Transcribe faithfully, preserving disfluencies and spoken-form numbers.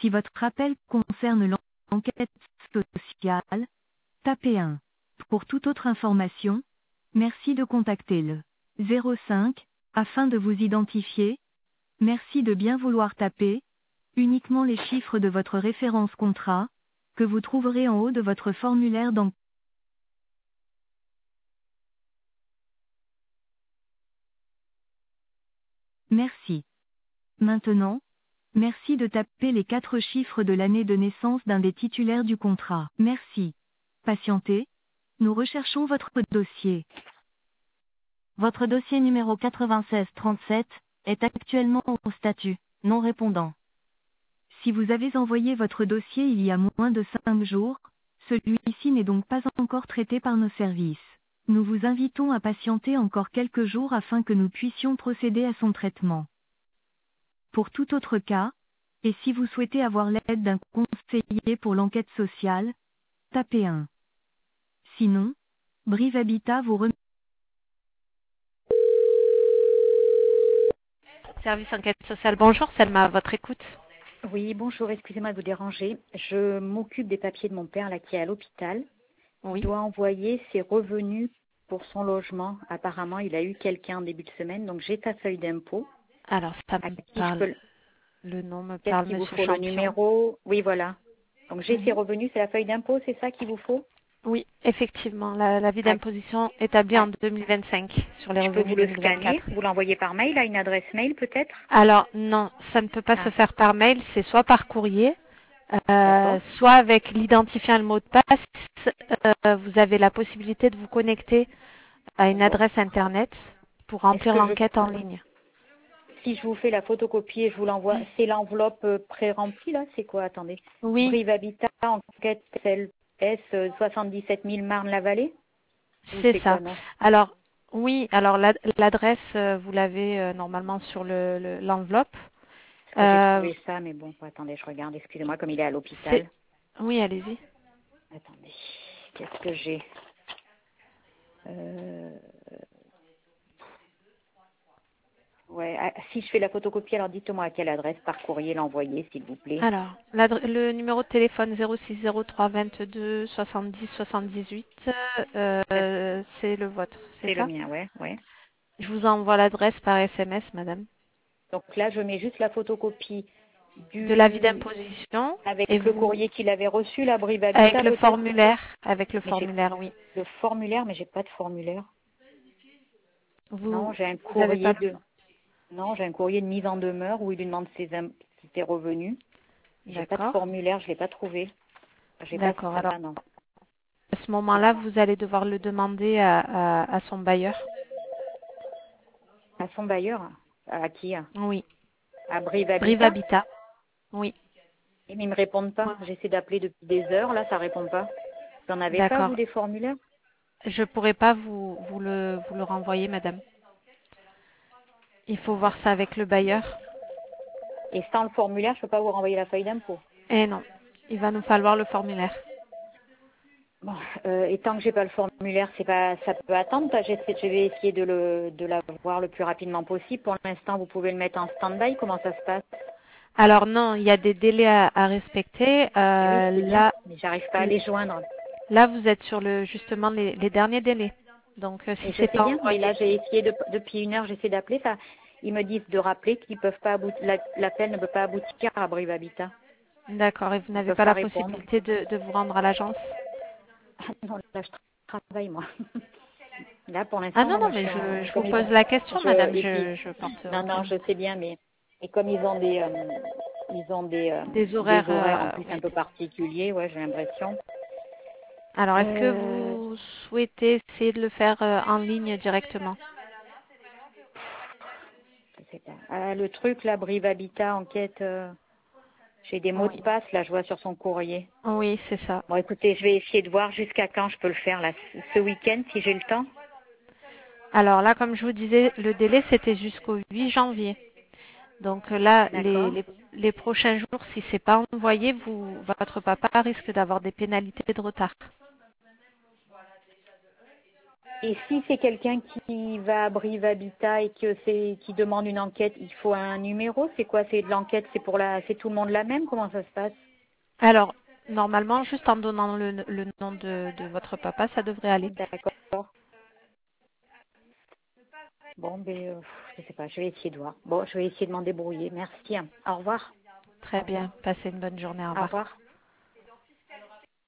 Si votre appel concerne l'enquête sociale, tapez un. Pour toute autre information, merci de contacter le zéro cinq afin de vous identifier. Merci de bien vouloir taper uniquement les chiffres de votre référence contrat que vous trouverez en haut de votre formulaire d'enquête. Merci. Maintenant, merci de taper les quatre chiffres de l'année de naissance d'un des titulaires du contrat. Merci. Patientez. Nous recherchons votre dossier. Votre dossier numéro quatre-vingt-seize trente-sept est actuellement au statut non répondant. Si vous avez envoyé votre dossier il y a moins de cinq jours, celui-ci n'est donc pas encore traité par nos services. Nous vous invitons à patienter encore quelques jours afin que nous puissions procéder à son traitement. Pour tout autre cas, et si vous souhaitez avoir l'aide d'un conseiller pour l'enquête sociale, tapez un. Sinon, Brive Habitat vous remercie. Service enquête sociale, bonjour, Selma, à votre écoute. Oui, bonjour, excusez-moi de vous déranger. Je m'occupe des papiers de mon père là qui est à l'hôpital. Oui. Il doit envoyer ses revenus pour son logement. Apparemment, il a eu quelqu'un en début de semaine, donc j'ai ta feuille d'impôt. Alors, ça À me qui je parle, peux... le nom me Qu'est-ce parle, qu'il vous Monsieur faut? Le Champion. numéro? Oui, voilà. Donc j'ai ses Mhm. revenus, c'est la feuille d'impôt, c'est ça qu'il vous faut? Oui, effectivement, la- l'avis Ah, d'impposition établi ah, en deux mille vingt-cinq sur les je peux revenus vous le scanner, deux mille vingt-quatre. vous l'envoyer par mail à une adresse mail peut-être? Alors, non, ça ne peut pas se Ah, faire par mail, c'est soit par courrier, d'accord. euh, soit avec l'identifiant et le mot de passe. Euh, vous avez la possibilité de vous connecter à une Bon. adresse Internet pour Est-ce remplir que je l'enquête en ligne. Si je vous fais la photocopie et je vous l'envoie, c'est l'enveloppe euh, pré-remplie là? C'est quoi? Attendez. Oui, Brive Habitat, enquête S soixante-dix-sept mille Marne-la-Vallée? Ou c'est c'est quoi, ça. non? Alors, oui, alors l'ad- l'adresse, euh, vous l'avez euh, normalement sur le- le- l'enveloppe. Parce que j'ai Euh, trouvé ça, mais bon, attendez, je regarde, excusez-moi, comme il est à c'est... l'hôpital. Oui, allez-y. Attendez, qu'est-ce que j'ai? euh... Ouais, ah, si je fais la photocopie, alors dites-moi à quelle adresse par courrier l'envoyer, s'il vous plaît. Alors, l'adre- le numéro de téléphone zéro six zéro trois vingt-deux soixante-dix soixante-dix-huit, euh, c'est le vôtre, c'est C'est le ça? mien, ouais, ouais. Je vous envoie l'adresse par S M S, madame, Donc là, je mets juste la photocopie de l'avis du d'imposition et avec le vous, courrier qu'il avait reçu, la Brive avec Habitat le peut-être. formulaire, avec le Mais j'ai formulaire, oui. le formulaire, mais j'ai pas de formulaire. Non, Vous, j'ai un vous avez pas courrier le... de non, j'ai un courrier de mise en demeure où il lui demande ses, im- ses revenus. J'ai pas de D'accord, formulaire, je l'ai pas trouvé. J'ai pas d'accord. Alors, ça, non. à ce moment-là, vous allez devoir le demander à, à, à son bailleur. À son bailleur, à qui? Oui, À Brive Brive Habitat. Habitat. Oui, Et ils me répondent pas. ouais. J'essaie d'appeler depuis des heures, là, ça répond pas. Vous en avez pas, vous, D'accord. des formulaires? Je pourrais pas vous, vous le, vous le renvoyer, madame. Il faut voir ça avec le bailleur. Et sans le formulaire, je peux pas vous renvoyer la feuille d'impôt. Eh non, il va nous falloir le formulaire. Bon, euh, et tant que j'ai pas le formulaire, c'est pas, ça peut attendre. J'essaie- Je vais essayer de le, de l'avoir le plus rapidement possible. Pour l'instant, vous pouvez le mettre en stand-by. Comment ça se passe? Alors non, il y a des délais à, à respecter. Eh oui, Euh, c'est bien, là, mais j'arrive pas à les joindre. là, vous êtes sur le justement les, les derniers délais. Donc euh, Et si je c'est sais pas bien, mais là, envoyé. j'ai essayé de, depuis une heure, j'essaie d'appeler. Ça, ils me disent de rappeler qu'ils peuvent pas aboutir, la- l'appel ne peut pas aboutir à Brive Habitat. D'accord, et vous Ils n'avez peuvent pas pas la répondre. possibilité de, de vous rendre à l'agence? Ah non, là, je travaille, moi. Là, pour Ah l'instant, non, non, non, moi, je mais suis je, en, je vous comme ils pose ont, la question, je, madame. et puis, Je, je porte non, aucun non, je doute. sais bien, mais, et comme ils ont des, euh, ils ont des, euh, Des des horaires, horaires en euh, plus un oui. peu particuliers, ouais, j'ai l'impression. Alors, est-ce que Euh, vous souhaitez essayer de le faire euh, en ligne directement? je sais pas. Ah, le truc, là, Brive Habitat, enquête, euh, j'ai des mots de Oui, passe, là, je vois sur son courrier. oui, c'est ça. Bon, écoutez, je vais essayer de voir jusqu'à quand je peux le faire, là, ce ce week-end, si j'ai le temps. Alors là, comme je vous disais, le délai c'était jusqu'au huit janvier. Donc euh, là, les, D'accord. les, les prochains jours, si c'est pas envoyé, vous, votre papa risque d'avoir des pénalités de retard. Et si c'est quelqu'un qui va à Brive Habitat et que c'est qui demande une enquête, il faut un numéro? C'est quoi? C'est de l'enquête, c'est pour la c'est tout le monde la même? Comment ça se passe? Alors, normalement, juste en donnant le, le nom de, de votre papa, ça devrait aller. D'accord. Bon, ben, euh, je sais pas, je vais essayer de voir. Bon, je vais essayer de m'en débrouiller. Merci. Au revoir. Très bien. Passez une bonne journée. Au Au revoir. revoir.